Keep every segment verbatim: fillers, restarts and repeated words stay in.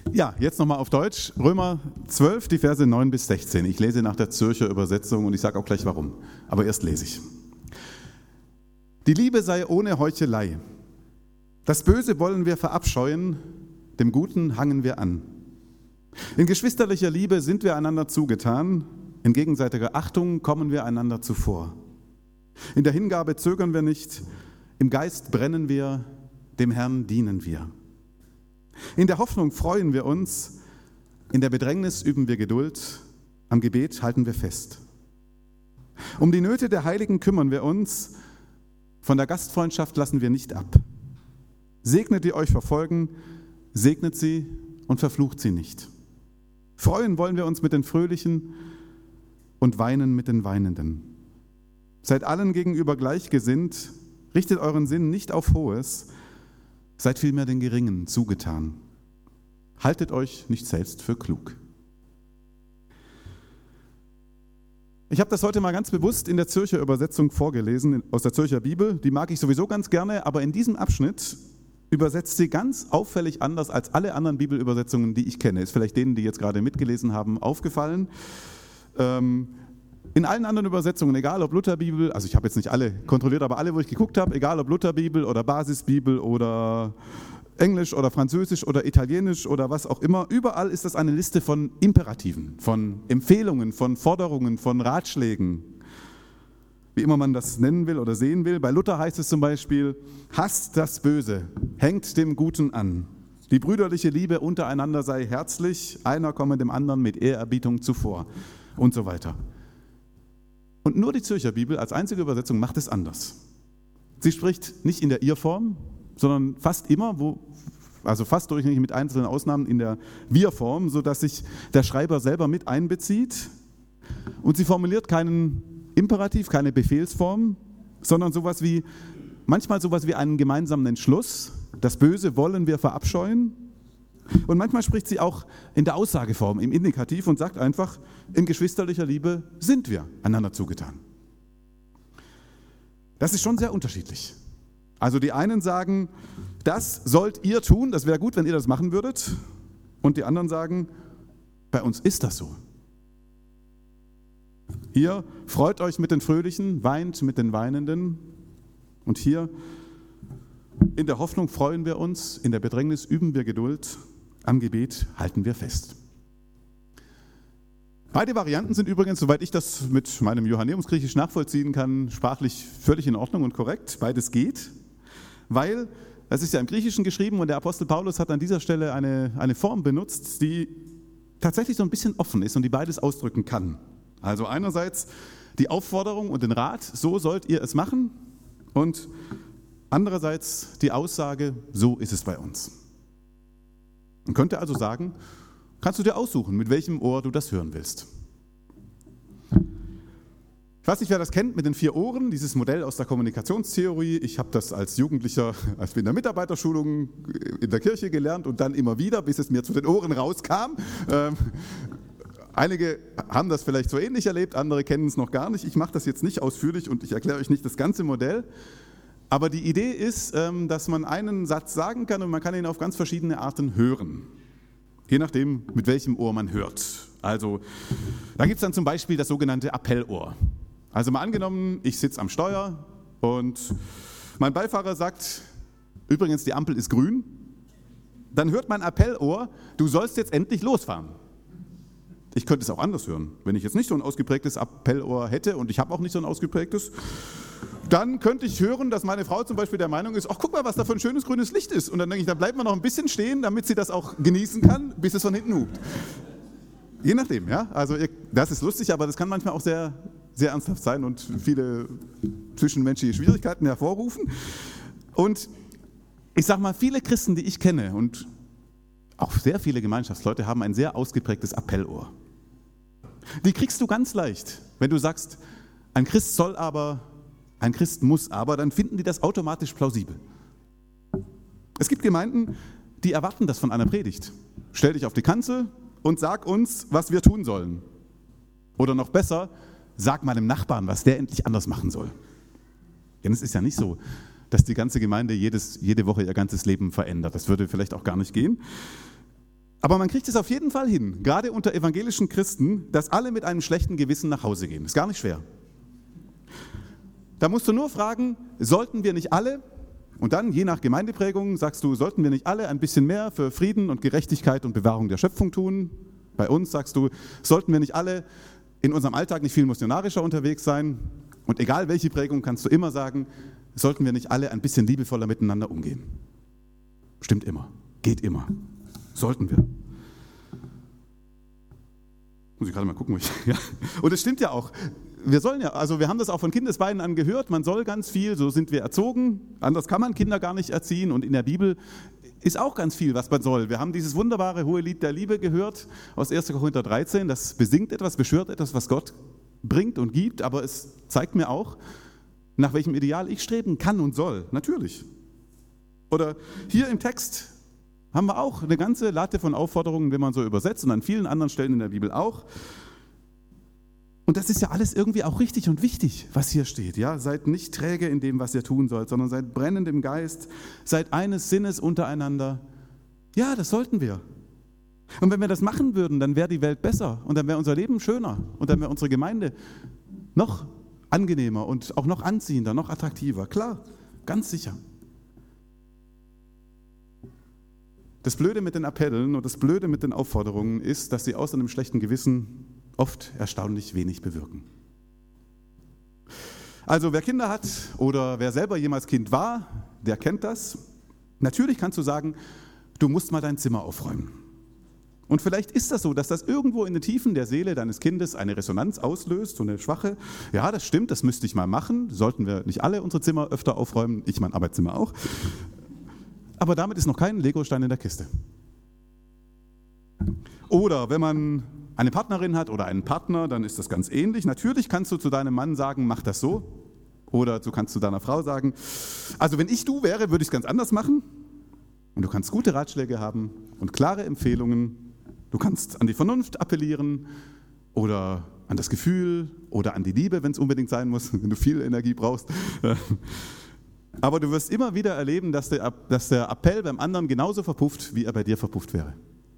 Ja, jetzt nochmal auf Deutsch. Römer zwölf, die Verse neun bis sechzehn. Ich lese nach der Zürcher Übersetzung und ich sage auch gleich warum. Aber erst lese ich. Die Liebe sei ohne Heuchelei. Das Böse wollen wir verabscheuen, dem Guten hangen wir an. In geschwisterlicher Liebe sind wir einander zugetan, in gegenseitiger Achtung kommen wir einander zuvor. In der Hingabe zögern wir nicht, im Geist brennen wir, dem Herrn dienen wir. In der Hoffnung freuen wir uns, in der Bedrängnis üben wir Geduld, am Gebet halten wir fest. Um die Nöte der Heiligen kümmern wir uns, von der Gastfreundschaft lassen wir nicht ab. Segnet, die euch verfolgen, segnet sie und verflucht sie nicht. Freuen wollen wir uns mit den Fröhlichen und weinen mit den Weinenden. Seid allen gegenüber gleichgesinnt, richtet euren Sinn nicht auf Hohes, seid vielmehr den Geringen zugetan. Haltet euch nicht selbst für klug. Ich habe das heute mal ganz bewusst in der Zürcher Übersetzung vorgelesen, aus der Zürcher Bibel. Die mag ich sowieso ganz gerne, aber in diesem Abschnitt übersetzt sie ganz auffällig anders als alle anderen Bibelübersetzungen, die ich kenne. Ist vielleicht denen, die jetzt gerade mitgelesen haben, aufgefallen. Ähm, in allen anderen Übersetzungen, egal ob Lutherbibel, also ich habe jetzt nicht alle kontrolliert, aber alle, wo ich geguckt habe, egal ob Lutherbibel oder Basisbibel oder Englisch oder Französisch oder Italienisch oder was auch immer, überall ist das eine Liste von Imperativen, von Empfehlungen, von Forderungen, von Ratschlägen, wie immer man das nennen will oder sehen will. Bei Luther heißt es zum Beispiel, hasst das Böse, hängt dem Guten an. Die brüderliche Liebe untereinander sei herzlich, einer komme dem anderen mit Ehrerbietung zuvor und so weiter. Und nur die Zürcher Bibel als einzige Übersetzung macht es anders. Sie spricht nicht in der Ir-Form, sondern fast immer, wo, also fast durchgängig mit einzelnen Ausnahmen in der Wir-Form, sodass sich der Schreiber selber mit einbezieht. Und sie formuliert keinen Imperativ, keine Befehlsform, sondern sowas wie, manchmal sowas wie einen gemeinsamen Entschluss. Das Böse wollen wir verabscheuen. Und manchmal spricht sie auch in der Aussageform, im Indikativ und sagt einfach, in geschwisterlicher Liebe sind wir einander zugetan. Das ist schon sehr unterschiedlich. Also die einen sagen, das sollt ihr tun, das wäre gut, wenn ihr das machen würdet. Und die anderen sagen, bei uns ist das so. Hier freut euch mit den Fröhlichen, weint mit den Weinenden. Und hier in der Hoffnung freuen wir uns, in der Bedrängnis üben wir Geduld, am Gebet halten wir fest. Beide Varianten sind übrigens, soweit ich das mit meinem Johanneumsgriechisch nachvollziehen kann, sprachlich völlig in Ordnung und korrekt. Beides geht, weil es ist ja im Griechischen geschrieben und der Apostel Paulus hat an dieser Stelle eine, eine Form benutzt, die tatsächlich so ein bisschen offen ist und die beides ausdrücken kann. Also einerseits die Aufforderung und den Rat, so sollt ihr es machen, und andererseits die Aussage, so ist es bei uns. Man könnte also sagen, kannst du dir aussuchen, mit welchem Ohr du das hören willst. Ich weiß nicht, wer das kennt mit den vier Ohren, dieses Modell aus der Kommunikationstheorie. Ich habe das als Jugendlicher, als wir in der Mitarbeiterschulung in der Kirche gelernt und dann immer wieder, bis es mir zu den Ohren rauskam. Ähm, einige haben das vielleicht so ähnlich erlebt, andere kennen es noch gar nicht. Ich mache das jetzt nicht ausführlich und ich erkläre euch nicht das ganze Modell. Aber die Idee ist, dass man einen Satz sagen kann und man kann ihn auf ganz verschiedene Arten hören. Je nachdem, mit welchem Ohr man hört. Also, da gibt es dann zum Beispiel das sogenannte Appellohr. Also mal angenommen, ich sitze am Steuer und mein Beifahrer sagt, übrigens, die Ampel ist grün. Dann hört mein Appellohr, du sollst jetzt endlich losfahren. Ich könnte es auch anders hören. Wenn ich jetzt nicht so ein ausgeprägtes Appellohr hätte, und ich habe auch nicht so ein ausgeprägtes, dann könnte ich hören, dass meine Frau zum Beispiel der Meinung ist, ach, guck mal, was da für ein schönes grünes Licht ist. Und dann denke ich, da bleiben wir noch ein bisschen stehen, damit sie das auch genießen kann, bis es von hinten hupt. Je nachdem, ja. Also das ist lustig, aber das kann manchmal auch sehr, sehr ernsthaft sein und viele zwischenmenschliche Schwierigkeiten hervorrufen. Und ich sage mal, viele Christen, die ich kenne und auch sehr viele Gemeinschaftsleute haben ein sehr ausgeprägtes Appellohr. Die kriegst du ganz leicht, wenn du sagst, ein Christ soll aber, ein Christ muss aber, dann finden die das automatisch plausibel. Es gibt Gemeinden, die erwarten das von einer Predigt. Stell dich auf die Kanzel und sag uns, was wir tun sollen. Oder noch besser, sag meinem Nachbarn, was der endlich anders machen soll. Denn es ist ja nicht so, dass die ganze Gemeinde jedes, jede Woche ihr ganzes Leben verändert. Das würde vielleicht auch gar nicht gehen. Aber man kriegt es auf jeden Fall hin, gerade unter evangelischen Christen, dass alle mit einem schlechten Gewissen nach Hause gehen. Ist gar nicht schwer. Da musst du nur fragen, sollten wir nicht alle, und dann je nach Gemeindeprägung sagst du, sollten wir nicht alle ein bisschen mehr für Frieden und Gerechtigkeit und Bewahrung der Schöpfung tun? Bei uns sagst du, sollten wir nicht alle in unserem Alltag nicht viel missionarischer unterwegs sein? Und egal welche Prägung, kannst du immer sagen, sollten wir nicht alle ein bisschen liebevoller miteinander umgehen? Stimmt immer, geht immer. Sollten wir. Muss ich gerade mal gucken. Ich, ja. Und es stimmt ja auch. Wir sollen ja, also wir haben das auch von Kindesbeinen an gehört, man soll ganz viel, so sind wir erzogen. Anders kann man Kinder gar nicht erziehen. Und in der Bibel ist auch ganz viel, was man soll. Wir haben dieses wunderbare hohe Lied der Liebe gehört aus erster Korinther dreizehn. Das besingt etwas, beschwört etwas, was Gott bringt und gibt. Aber es zeigt mir auch, nach welchem Ideal ich streben kann und soll. Natürlich. Oder hier im Text haben wir auch eine ganze Latte von Aufforderungen, wenn man so übersetzt, und an vielen anderen Stellen in der Bibel auch. Und das ist ja alles irgendwie auch richtig und wichtig, was hier steht. Ja? Seid nicht träge in dem, was ihr tun sollt, sondern seid brennend im Geist, seid eines Sinnes untereinander. Ja, das sollten wir. Und wenn wir das machen würden, dann wäre die Welt besser und dann wäre unser Leben schöner und dann wäre unsere Gemeinde noch angenehmer und auch noch anziehender, noch attraktiver. Klar, ganz sicher. Das Blöde mit den Appellen und das Blöde mit den Aufforderungen ist, dass sie aus einem schlechten Gewissen oft erstaunlich wenig bewirken. Also wer Kinder hat oder wer selber jemals Kind war, der kennt das. Natürlich kannst du sagen, du musst mal dein Zimmer aufräumen. Und vielleicht ist das so, dass das irgendwo in den Tiefen der Seele deines Kindes eine Resonanz auslöst, so eine schwache. Ja, das stimmt, das müsste ich mal machen. Sollten wir nicht alle unsere Zimmer öfter aufräumen, ich mein Arbeitszimmer auch. Aber damit ist noch kein Legostein in der Kiste. Oder wenn man eine Partnerin hat oder einen Partner, dann ist das ganz ähnlich. Natürlich kannst du zu deinem Mann sagen, mach das so. Oder du kannst zu deiner Frau sagen, also wenn ich du wäre, würde ich es ganz anders machen. Und du kannst gute Ratschläge haben und klare Empfehlungen. Du kannst an die Vernunft appellieren oder an das Gefühl oder an die Liebe, wenn es unbedingt sein muss, wenn du viel Energie brauchst. Aber du wirst immer wieder erleben, dass der, dass der Appell beim anderen genauso verpufft, wie er bei dir verpufft wäre.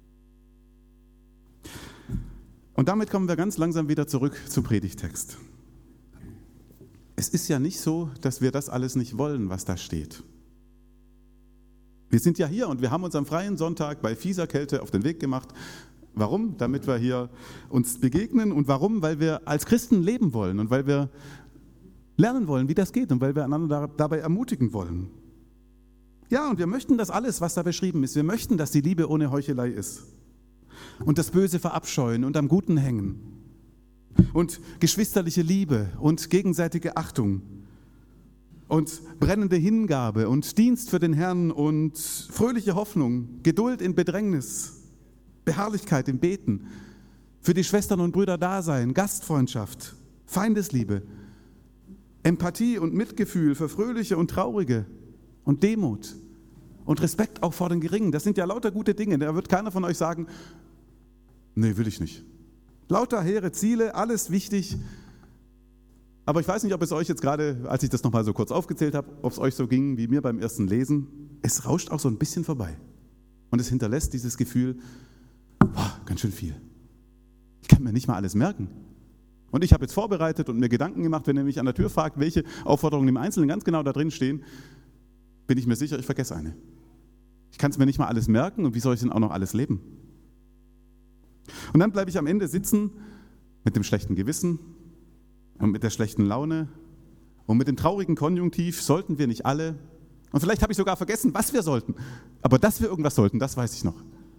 Und damit kommen wir ganz langsam wieder zurück zum Predigtext. Es ist ja nicht so, dass wir das alles nicht wollen, was da steht. Wir sind ja hier und wir haben uns am freien Sonntag bei fieser Kälte auf den Weg gemacht. Warum? Damit wir hier uns begegnen. Und warum? Weil wir als Christen leben wollen und weil wir lernen wollen, wie das geht und weil wir einander dabei ermutigen wollen. Ja, und wir möchten das alles, was da beschrieben ist. Wir möchten, dass die Liebe ohne Heuchelei ist und das Böse verabscheuen und am Guten hängen und geschwisterliche Liebe und gegenseitige Achtung und brennende Hingabe und Dienst für den Herrn und fröhliche Hoffnung, Geduld in Bedrängnis, Beharrlichkeit im Beten, für die Schwestern und Brüder da sein, Gastfreundschaft, Feindesliebe, Empathie und Mitgefühl für Fröhliche und Traurige und Demut und Respekt auch vor den Geringen. Das sind ja lauter gute Dinge. Da wird keiner von euch sagen, nee, will ich nicht. Lauter hehre Ziele, alles wichtig. Aber ich weiß nicht, ob es euch jetzt gerade, als ich das nochmal so kurz aufgezählt habe, ob es euch so ging wie mir beim ersten Lesen. Es rauscht auch so ein bisschen vorbei. Und es hinterlässt dieses Gefühl, boah, ganz schön viel. Ich kann mir nicht mal alles merken. Und ich habe jetzt vorbereitet und mir Gedanken gemacht, wenn ihr mich an der Tür fragt, welche Aufforderungen im Einzelnen ganz genau da drin stehen, bin ich mir sicher, ich vergesse eine. Ich kann es mir nicht mal alles merken und wie soll ich denn auch noch alles leben? Und dann bleibe ich am Ende sitzen mit dem schlechten Gewissen und mit der schlechten Laune und mit dem traurigen Konjunktiv, sollten wir nicht alle, und vielleicht habe ich sogar vergessen, was wir sollten, aber dass wir irgendwas sollten, das weiß ich noch.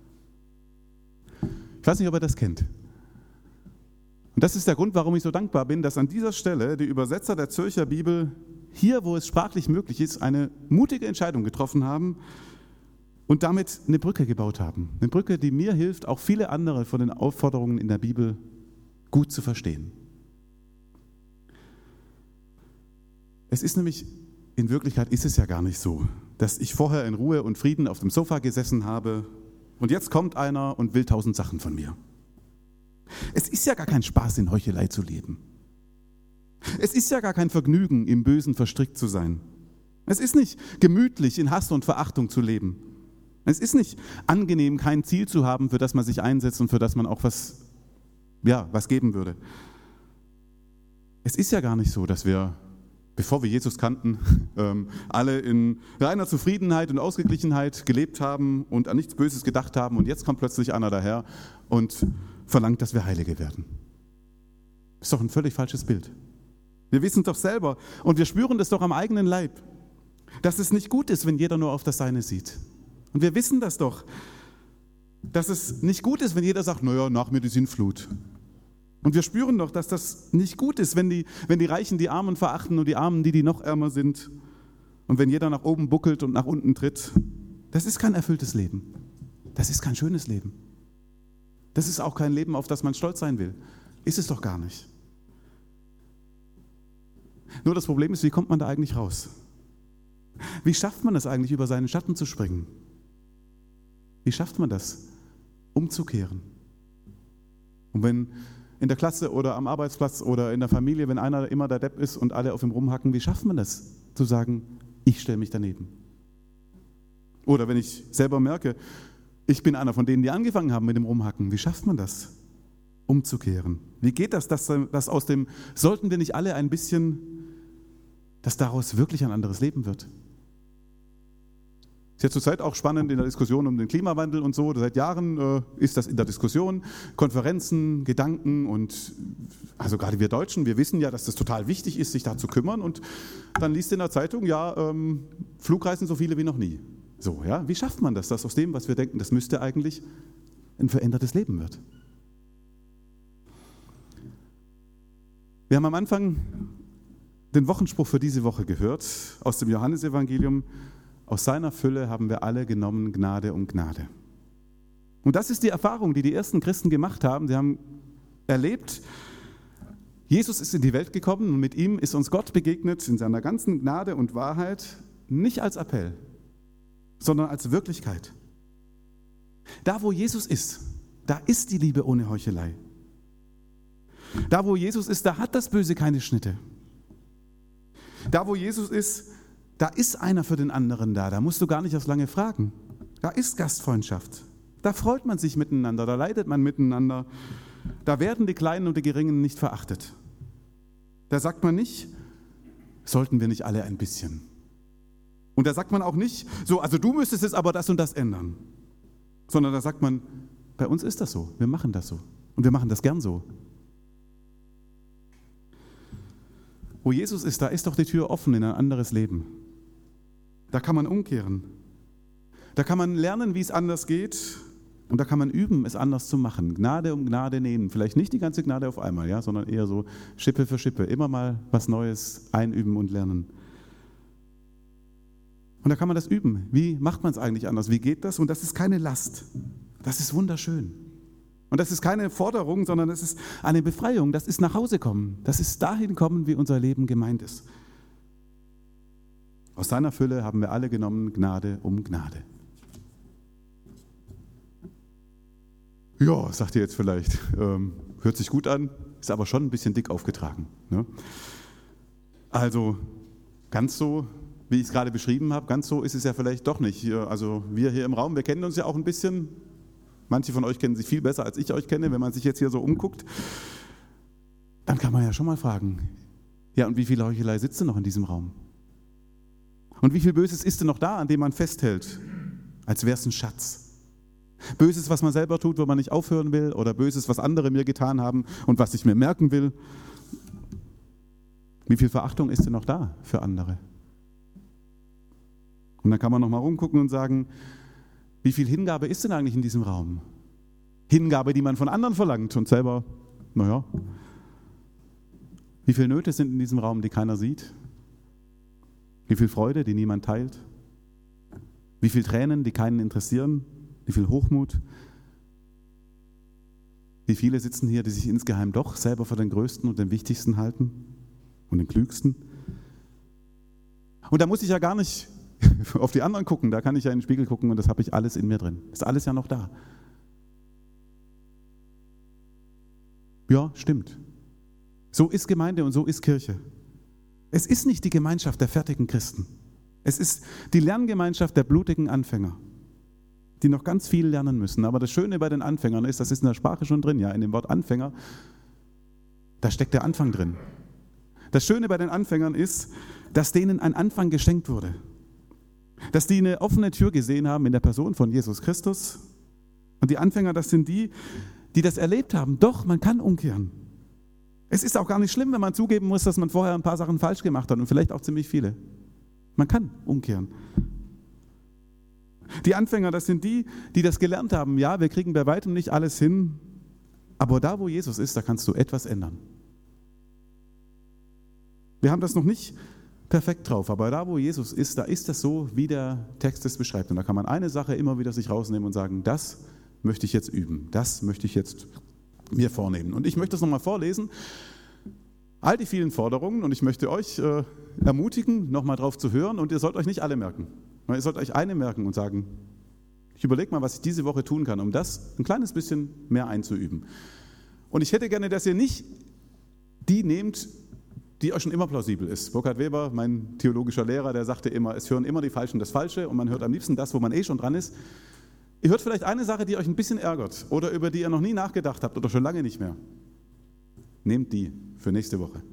Ich weiß nicht, ob ihr das kennt. Und das ist der Grund, warum ich so dankbar bin, dass an dieser Stelle die Übersetzer der Zürcher Bibel hier, wo es sprachlich möglich ist, eine mutige Entscheidung getroffen haben und damit eine Brücke gebaut haben. Eine Brücke, die mir hilft, auch viele andere von den Aufforderungen in der Bibel gut zu verstehen. Es ist nämlich, in Wirklichkeit ist es ja gar nicht so, dass ich vorher in Ruhe und Frieden auf dem Sofa gesessen habe und jetzt kommt einer und will tausend Sachen von mir. Es ist ja gar kein Spaß, in Heuchelei zu leben. Es ist ja gar kein Vergnügen, im Bösen verstrickt zu sein. Es ist nicht gemütlich, in Hass und Verachtung zu leben. Es ist nicht angenehm, kein Ziel zu haben, für das man sich einsetzt und für das man auch was, ja, was geben würde. Es ist ja gar nicht so, dass wir, bevor wir Jesus kannten, ähm, alle in reiner Zufriedenheit und Ausgeglichenheit gelebt haben und an nichts Böses gedacht haben und jetzt kommt plötzlich einer daher und verlangt, dass wir Heilige werden. Das ist doch ein völlig falsches Bild. Wir wissen es doch selber und wir spüren das doch am eigenen Leib, dass es nicht gut ist, wenn jeder nur auf das Seine sieht. Und wir wissen das doch, dass es nicht gut ist, wenn jeder sagt, naja, nach mir die Sintflut. Und wir spüren doch, dass das nicht gut ist, wenn die, wenn die Reichen die Armen verachten und die Armen die, die noch ärmer sind. Und wenn jeder nach oben buckelt und nach unten tritt. Das ist kein erfülltes Leben. Das ist kein schönes Leben. Das ist auch kein Leben, auf das man stolz sein will. Ist es doch gar nicht. Nur das Problem ist, wie kommt man da eigentlich raus? Wie schafft man es eigentlich, über seinen Schatten zu springen? Wie schafft man das, umzukehren? Und wenn in der Klasse oder am Arbeitsplatz oder in der Familie, wenn einer immer der Depp ist und alle auf ihm rumhacken, wie schafft man das, zu sagen, ich stelle mich daneben? Oder wenn ich selber merke, ich bin einer von denen, die angefangen haben mit dem Rumhacken, wie schafft man das, umzukehren? Wie geht das, dass, dass aus dem, sollten wir nicht alle ein bisschen, dass daraus wirklich ein anderes Leben wird? Ist ja zurzeit auch spannend in der Diskussion um den Klimawandel und so. Seit Jahren äh, ist das in der Diskussion. Konferenzen, Gedanken und also gerade wir Deutschen, wir wissen ja, dass das total wichtig ist, sich da zu kümmern. Und dann liest in der Zeitung, ja, ähm, Flugreisen so viele wie noch nie. So, ja, wie schafft man das, dass aus dem, was wir denken, das müsste eigentlich ein verändertes Leben wird? Wir haben am Anfang den Wochenspruch für diese Woche gehört aus dem Johannesevangelium. Aus seiner Fülle haben wir alle genommen Gnade um Gnade. Und das ist die Erfahrung, die die ersten Christen gemacht haben. Sie haben erlebt, Jesus ist in die Welt gekommen und mit ihm ist uns Gott begegnet in seiner ganzen Gnade und Wahrheit, nicht als Appell, sondern als Wirklichkeit. Da, wo Jesus ist, da ist die Liebe ohne Heuchelei. Da, wo Jesus ist, da hat das Böse keine Schnitte. Da, wo Jesus ist, da ist einer für den anderen da, da musst du gar nicht erst lange fragen. Da ist Gastfreundschaft, da freut man sich miteinander, da leidet man miteinander, da werden die Kleinen und die Geringen nicht verachtet. Da sagt man nicht, sollten wir nicht alle ein bisschen. Und da sagt man auch nicht, so, also du müsstest jetzt aber das und das ändern. Sondern da sagt man, bei uns ist das so, wir machen das so und wir machen das gern so. Wo Jesus ist, da ist doch die Tür offen in ein anderes Leben. Da kann man umkehren. Da kann man lernen, wie es anders geht. Und da kann man üben, es anders zu machen. Gnade um Gnade nehmen. Vielleicht nicht die ganze Gnade auf einmal, ja, sondern eher so Schippe für Schippe. Immer mal was Neues einüben und lernen. Und da kann man das üben. Wie macht man es eigentlich anders? Wie geht das? Und das ist keine Last. Das ist wunderschön. Und das ist keine Forderung, sondern es ist eine Befreiung. Das ist nach Hause kommen. Das ist dahin kommen, wie unser Leben gemeint ist. Aus seiner Fülle haben wir alle genommen, Gnade um Gnade. Ja, sagt ihr jetzt vielleicht, ähm, hört sich gut an, ist aber schon ein bisschen dick aufgetragen. Ne? Also ganz so, wie ich es gerade beschrieben habe, ganz so ist es ja vielleicht doch nicht. Also wir hier im Raum, wir kennen uns ja auch ein bisschen. Manche von euch kennen sich viel besser, als ich euch kenne. Wenn man sich jetzt hier so umguckt, dann kann man ja schon mal fragen, ja, und wie viel Heuchelei sitzt denn noch in diesem Raum? Und wie viel Böses ist denn noch da, an dem man festhält, als wäre es ein Schatz? Böses, was man selber tut, wo man nicht aufhören will, oder Böses, was andere mir getan haben und was ich mir merken will. Wie viel Verachtung ist denn noch da für andere? Und dann kann man noch mal rumgucken und sagen, wie viel Hingabe ist denn eigentlich in diesem Raum? Hingabe, die man von anderen verlangt und selber, naja. Wie viele Nöte sind in diesem Raum, die keiner sieht? Wie viel Freude, die niemand teilt? Wie viel Tränen, die keinen interessieren? Wie viel Hochmut? Wie viele sitzen hier, die sich insgeheim doch selber für den Größten und den Wichtigsten halten und den Klügsten? Und da muss ich ja gar nicht auf die anderen gucken, da kann ich ja in den Spiegel gucken und das habe ich alles in mir drin. Ist alles ja noch da. Ja, stimmt. So ist Gemeinde und so ist Kirche. Es ist nicht die Gemeinschaft der fertigen Christen. Es ist die Lerngemeinschaft der blutigen Anfänger. die noch ganz viel lernen müssen. Aber das Schöne bei den Anfängern ist, das ist in der Sprache schon drin, ja, in dem Wort Anfänger, da steckt der Anfang drin. Das Schöne bei den Anfängern ist, dass denen ein Anfang geschenkt wurde. Dass die eine offene Tür gesehen haben in der Person von Jesus Christus. Und die Anfänger, das sind die, die das erlebt haben. Doch, man kann umkehren. Es ist auch gar nicht schlimm, wenn man zugeben muss, dass man vorher ein paar Sachen falsch gemacht hat und vielleicht auch ziemlich viele. Man kann umkehren. Die Anfänger, das sind die, die das gelernt haben. Ja, wir kriegen bei weitem nicht alles hin, aber da, wo Jesus ist, da kannst du etwas ändern. Wir haben das noch nicht perfekt drauf, aber da, wo Jesus ist, da ist das so, wie der Text es beschreibt. Und da kann man eine Sache immer wieder sich rausnehmen und sagen, das möchte ich jetzt üben, das möchte ich jetzt mir vornehmen. Und ich möchte das nochmal vorlesen, all die vielen Forderungen, und ich möchte euch äh, ermutigen, nochmal drauf zu hören, und ihr sollt euch nicht alle merken. Ihr sollt euch eine merken und sagen, ich überlege mal, was ich diese Woche tun kann, um das ein kleines bisschen mehr einzuüben. Und ich hätte gerne, dass ihr nicht die nehmt, die euch schon immer plausibel ist. Burkhard Weber, mein theologischer Lehrer, der sagte immer, es hören immer die Falschen das Falsche und man hört am liebsten das, wo man eh schon dran ist. Ihr hört vielleicht eine Sache, die euch ein bisschen ärgert oder über die ihr noch nie nachgedacht habt oder schon lange nicht mehr. Nehmt die für nächste Woche.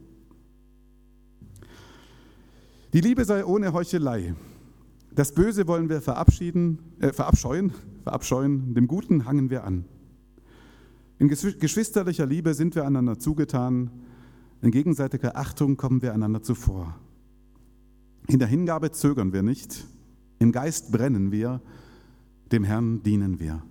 Die Liebe sei ohne Heuchelei. Das Böse wollen wir verabschieden, äh, verabscheuen, verabscheuen, dem Guten hangen wir an. In geschwisterlicher Liebe sind wir einander zugetan, in gegenseitiger Achtung kommen wir einander zuvor. In der Hingabe zögern wir nicht, im Geist brennen wir, dem Herrn dienen wir.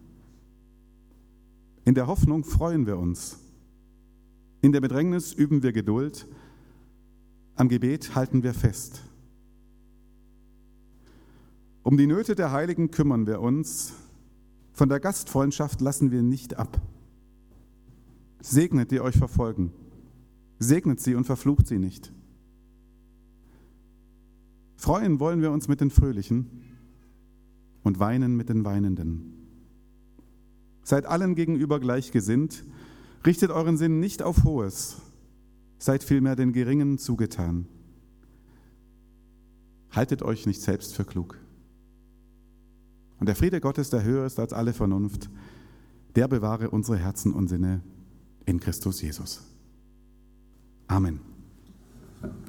In der Hoffnung freuen wir uns, in der Bedrängnis üben wir Geduld, am Gebet halten wir fest. Um die Nöte der Heiligen kümmern wir uns, von der Gastfreundschaft lassen wir nicht ab. Segnet, die euch verfolgen, segnet sie und verflucht sie nicht. Freuen wollen wir uns mit den Fröhlichen und weinen mit den Weinenden. Seid allen gegenüber gleichgesinnt, richtet euren Sinn nicht auf Hohes, seid vielmehr den Geringen zugetan. Haltet euch nicht selbst für klug. Und der Friede Gottes, der höher ist als alle Vernunft, der bewahre unsere Herzen und Sinne in Christus Jesus. Amen.